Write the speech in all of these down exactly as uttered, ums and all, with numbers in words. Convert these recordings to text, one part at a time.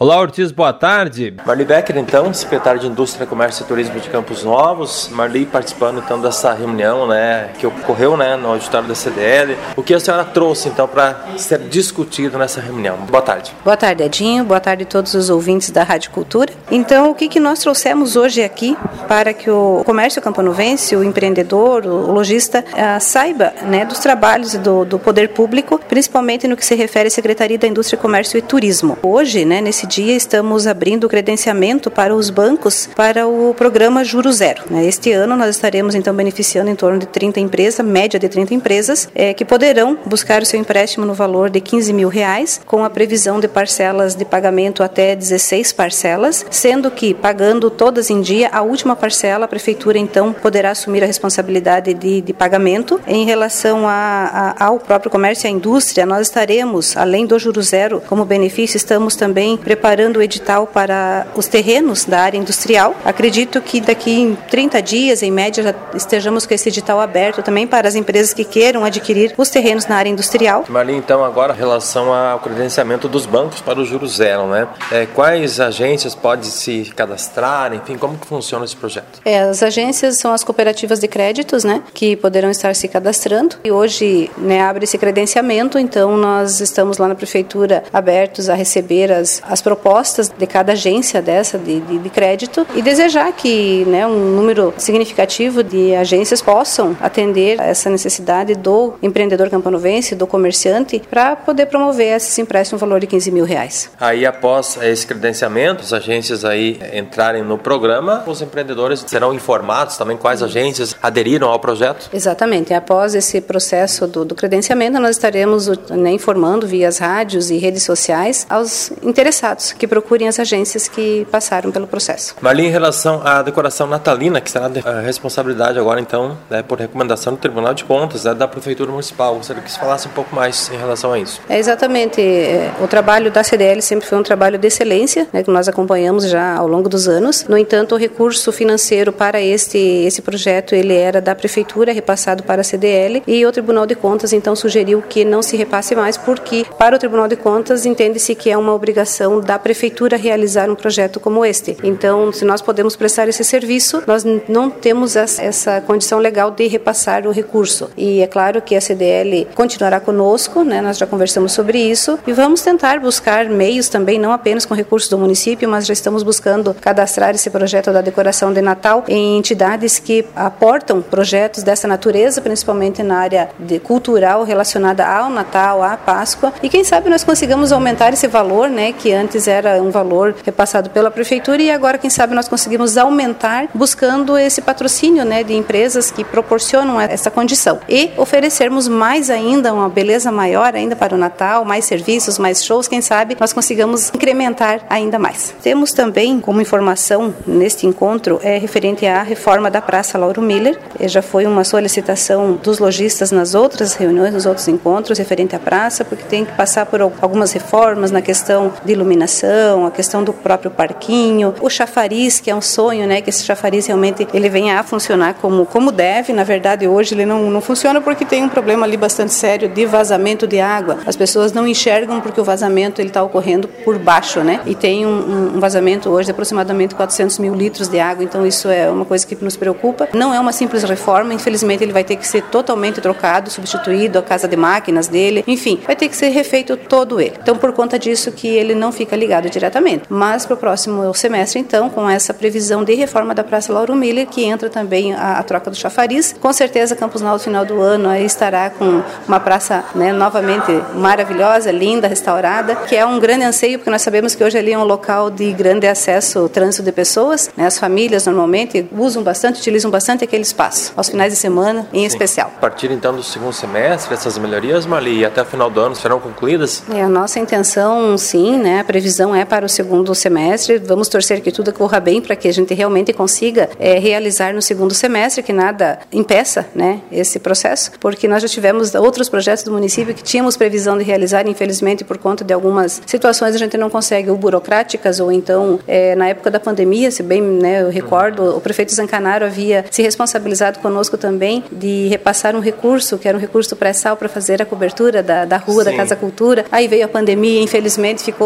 Olá, Ortiz, boa tarde. Marli Becker, então, secretário de Indústria, Comércio e Turismo de Campos Novos. Marli participando, então, dessa reunião, né, que ocorreu, né, no auditório da C D L. O que a senhora trouxe, então, para ser discutido nessa reunião? Boa tarde. Boa tarde, Edinho. Boa tarde a todos os ouvintes da Rádio Cultura. Então, o que, que nós trouxemos hoje aqui para que o comércio campanovense, o empreendedor, o lojista, uh, saiba, né, dos trabalhos do, do poder público, principalmente no que se refere à Secretaria da Indústria, Comércio e Turismo. Hoje, né, nesse dia, estamos abrindo o credenciamento para os bancos para o programa Juro Zero. Este ano nós estaremos então beneficiando em torno de trinta empresas, média de trinta empresas, é, que poderão buscar o seu empréstimo no valor de quinze mil reais, com a previsão de parcelas de pagamento até dezesseis parcelas, sendo que, pagando todas em dia, a última parcela, a Prefeitura então poderá assumir a responsabilidade de, de pagamento. Em relação a, a, ao próprio comércio e à indústria, nós estaremos, além do Juro Zero como benefício, estamos também preparando preparando o edital para os terrenos da área industrial. Acredito que daqui em trinta dias, em média, já estejamos com esse edital aberto também para as empresas que queiram adquirir os terrenos na área industrial. Marli, então, agora, em relação ao credenciamento dos bancos para o Juro Zero, né? É, quais agências podem se cadastrar, enfim, como que funciona esse projeto? É, as agências são as cooperativas de créditos, né, que poderão estar se cadastrando. E hoje, né, abre esse credenciamento, então nós estamos lá na Prefeitura abertos a receber as, as propostas de cada agência dessa de, de, de crédito e desejar que, né, um número significativo de agências possam atender a essa necessidade do empreendedor campanovense, do comerciante, para poder promover esses empréstimos no valor de quinze mil reais. Aí, após esse credenciamento, as agências aí entrarem no programa, os empreendedores serão informados também quais agências aderiram ao projeto? Exatamente. Após esse processo do, do credenciamento, nós estaremos, né, informando via as rádios e redes sociais aos interessados que procurem as agências que passaram pelo processo. Marli, em relação à decoração natalina, que será a responsabilidade agora, então, né, por recomendação do Tribunal de Contas, né, da Prefeitura Municipal, gostaria que você falasse um pouco mais em relação a isso. É exatamente. É, o trabalho da C D L sempre foi um trabalho de excelência, né, que nós acompanhamos já ao longo dos anos. No entanto, o recurso financeiro para este, esse projeto, ele era da Prefeitura, repassado para a C D L, e o Tribunal de Contas, então, sugeriu que não se repasse mais, porque para o Tribunal de Contas entende-se que é uma obrigação da Prefeitura realizar um projeto como este. Então, se nós podemos prestar esse serviço, nós não temos essa condição legal de repassar o recurso. E é claro que a C D L continuará conosco, né? Nós já conversamos sobre isso e vamos tentar buscar meios também, não apenas com recursos do município, mas já estamos buscando cadastrar esse projeto da decoração de Natal em entidades que aportam projetos dessa natureza, principalmente na área de cultural relacionada ao Natal, à Páscoa. E quem sabe nós consigamos aumentar esse valor, né, que antes era um valor repassado pela Prefeitura e agora, quem sabe, nós conseguimos aumentar buscando esse patrocínio, né, de empresas que proporcionam essa condição e oferecermos mais ainda, uma beleza maior ainda para o Natal, mais serviços, mais shows, quem sabe nós consigamos incrementar ainda mais. Temos também como informação neste encontro é referente à reforma da Praça Lauro Miller. Já foi uma solicitação dos lojistas nas outras reuniões, nos outros encontros referente à praça, porque tem que passar por algumas reformas na questão de iluminação, a questão do próprio parquinho, o chafariz, que é um sonho, né, que esse chafariz realmente ele venha a funcionar como, como deve. Na verdade, hoje ele não, não funciona porque tem um problema ali bastante sério de vazamento de água. As pessoas não enxergam porque o vazamento ele está ocorrendo por baixo, né, e tem um, um vazamento hoje de aproximadamente quatrocentos mil litros de água, então isso é uma coisa que nos preocupa. Não é uma simples reforma, infelizmente ele vai ter que ser totalmente trocado, substituído, a casa de máquinas dele, enfim, vai ter que ser refeito todo ele. Então, por conta disso que ele não fica ligado diretamente. Mas para o próximo semestre, então, com essa previsão de reforma da Praça Lauro Miller, que entra também a, a troca do chafariz, com certeza Campos Novos, no final do ano, aí estará com uma praça, né, novamente maravilhosa, linda, restaurada, que é um grande anseio, porque nós sabemos que hoje ali é um local de grande acesso, trânsito de pessoas, né, as famílias normalmente usam bastante, utilizam bastante aquele espaço, aos finais de semana em Sim. especial. A partir então do segundo semestre, essas melhorias, Marli, até o final do ano serão concluídas? É, a nossa intenção, sim, né, a previsão é para o segundo semestre, vamos torcer que tudo corra bem para que a gente realmente consiga é, realizar no segundo semestre, que nada impeça, né, esse processo, porque nós já tivemos outros projetos do município que tínhamos previsão de realizar, infelizmente por conta de algumas situações a gente não consegue, ou burocráticas, ou então é, na época da pandemia, se bem, né, eu recordo, o prefeito Zancanaro havia se responsabilizado conosco também de repassar um recurso, que era um recurso do pré-sal para fazer a cobertura da, da rua, Sim. da Casa Cultura, aí veio a pandemia, infelizmente ficou só na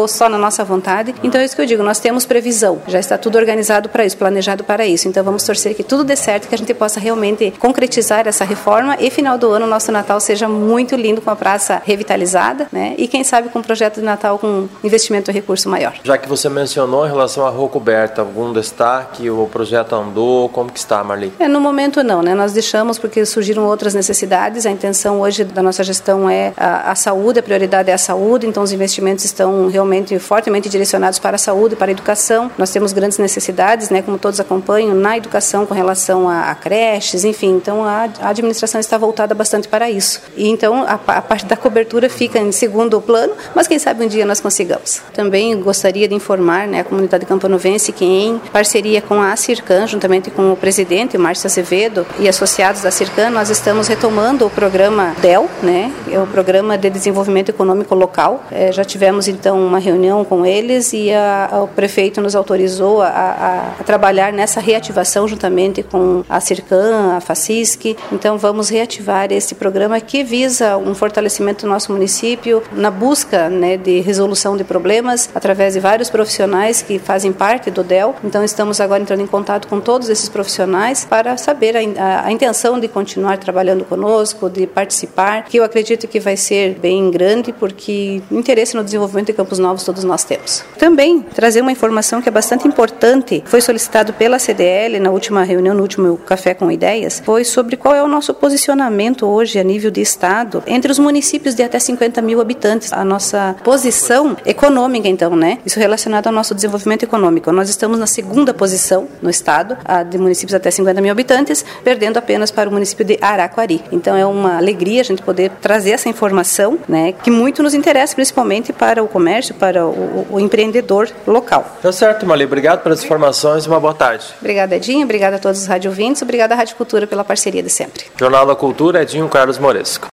nossa vontade. Então é isso que eu digo, nós temos previsão, já está tudo organizado para isso, planejado para isso. Então vamos torcer que tudo dê certo, que a gente possa realmente concretizar essa reforma e final do ano o nosso Natal seja muito lindo, com a praça revitalizada, né? E quem sabe com um projeto de Natal com investimento e recurso maior. Já que você mencionou em relação à rua coberta, algum destaque, o projeto andou, como que está, Marli? É, no momento não, né? Nós deixamos porque surgiram outras necessidades. A intenção hoje da nossa gestão é a, a saúde, a prioridade é a saúde, então os investimentos estão realmente fortemente direcionados para a saúde, para a educação. Nós temos grandes necessidades, né? Como todos acompanham, na educação com relação a, a creches, enfim, então a, a administração está voltada bastante para isso. E então a, a parte da cobertura fica em segundo plano, mas quem sabe um dia nós consigamos. Também gostaria de informar, né, a comunidade campanovense que em parceria com a Circan, juntamente com o presidente, o Márcio Azevedo, e associados da Circan, nós estamos retomando o programa D E L, né, é o Programa de Desenvolvimento Econômico Local. É, já tivemos então uma reunião com eles e a, a, o prefeito nos autorizou a, a, a trabalhar nessa reativação juntamente com a Circan, a FACISC. Então vamos reativar esse programa que visa um fortalecimento do nosso município na busca, né, de resolução de problemas através de vários profissionais que fazem parte do D E L. Então estamos agora entrando em contato com todos esses profissionais para saber a, a, a intenção de continuar trabalhando conosco, de participar, que eu acredito que vai ser bem grande, porque interesse no desenvolvimento de Campos Novos todos nós temos. Também trazer uma informação que é bastante importante, foi solicitado pela C D L na última reunião, no último Café com Ideias, foi sobre qual é o nosso posicionamento hoje a nível de Estado entre os municípios de até cinquenta mil habitantes. A nossa posição econômica, então, né? Isso relacionado ao nosso desenvolvimento econômico. Nós estamos na segunda posição no Estado, a de municípios até cinquenta mil habitantes, perdendo apenas para o município de Araquari. Então é uma alegria a gente poder trazer essa informação, né? Que muito nos interessa, principalmente para o comércio, para o, o empreendedor local. Tá certo, Marli. Obrigado pelas informações e uma boa tarde. Obrigada, Edinho. Obrigada a todos os rádio ouvintes. Obrigada à Rádio Cultura pela parceria de sempre. Jornal da Cultura, Edinho Carlos Moresco.